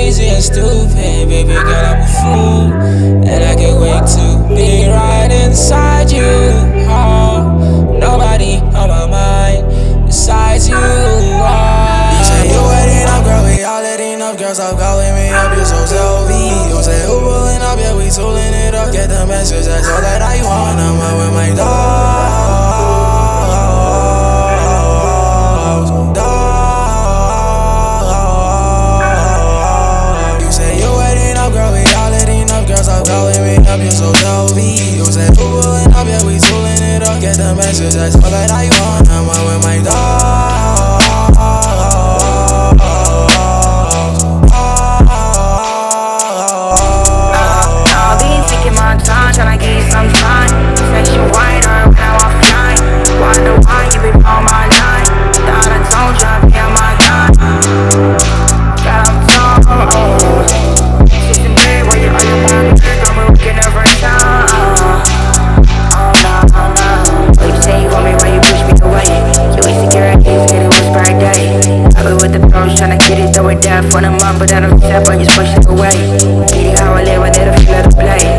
crazy and stupid, baby girl, I'm a fool. And I can't wait to be right inside you. Oh, nobody on my mind besides you. Oh. You say you wet enough, girl, we all lit enough. Girls stop calling me up, you're so selfie. You say who pulling up, yeah, we tooling it up. Get the message, that's all that I want. I'm out with my dogs. You say you wet enough, girl, we all lit enough. Girls stop calling me up, you're so selfie. You say who pulling up, yeah, we tooling it up. Get the message, that's all that I want. I'm out with my dogs. Tryna get you some time. Sexual whiner when I'm offline. Wonder why you been on my line. Thought I told you I'd be on my time. Got up tall. She's in bed while you on your mind. I'm working every time. Oh no. You say you want me while you push me away. You insecurities, get it was bright day. I be with the pros tryna get it, throw it down for the month. But I don't step on you, push it away. Eating how I live, I let it feel the play.